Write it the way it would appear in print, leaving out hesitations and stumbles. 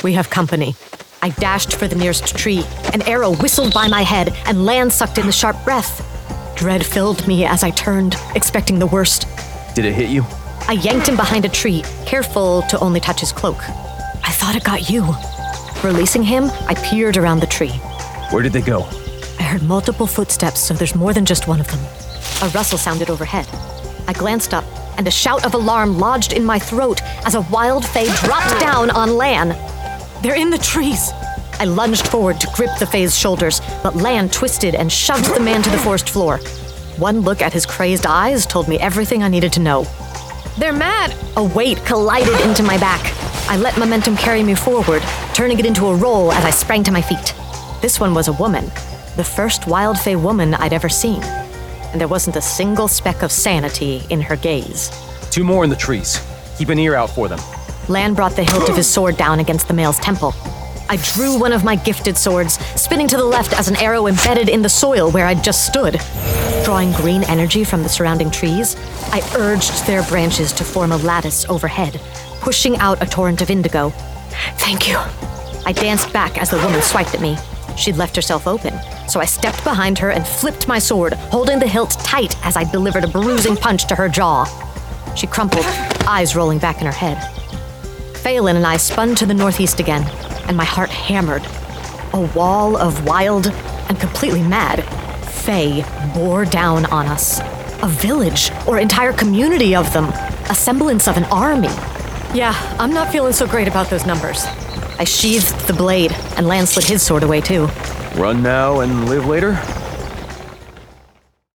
We have company. I dashed for the nearest tree. An arrow whistled by my head, and Lan sucked in the sharp breath. Dread filled me as I turned, expecting the worst. Did it hit you? I yanked him behind a tree, careful to only touch his cloak. I thought it got you. Releasing him, I peered around the tree. Where did they go? I heard multiple footsteps, so there's more than just one of them. A rustle sounded overhead. I glanced up, and a shout of alarm lodged in my throat as a wild fae dropped down on Lan. They're in the trees! I lunged forward to grip the fae's shoulders, but Lan twisted and shoved the man to the forest floor. One look at his crazed eyes told me everything I needed to know. They're mad! A weight collided into my back. I let momentum carry me forward, turning it into a roll as I sprang to my feet. This one was a woman, the first wild fae woman I'd ever seen. And there wasn't a single speck of sanity in her gaze. 2 more in the trees. Keep an ear out for them. Lan brought the hilt of his sword down against the male's temple. I drew one of my gifted swords, spinning to the left as an arrow embedded in the soil where I'd just stood. Drawing green energy from the surrounding trees, I urged their branches to form a lattice overhead, pushing out a torrent of indigo. Thank you. I danced back as the woman swiped at me. She'd left herself open, so I stepped behind her and flipped my sword, holding the hilt tight as I delivered a bruising punch to her jaw. She crumpled, eyes rolling back in her head. Phelan and I spun to the northeast again, and my heart hammered. A wall of wild and completely mad fae bore down on us. A village, or entire community of them. A semblance of an army. Yeah, I'm not feeling so great about those numbers. I sheathed the blade, and Lan slid his sword away too. Run now and live later?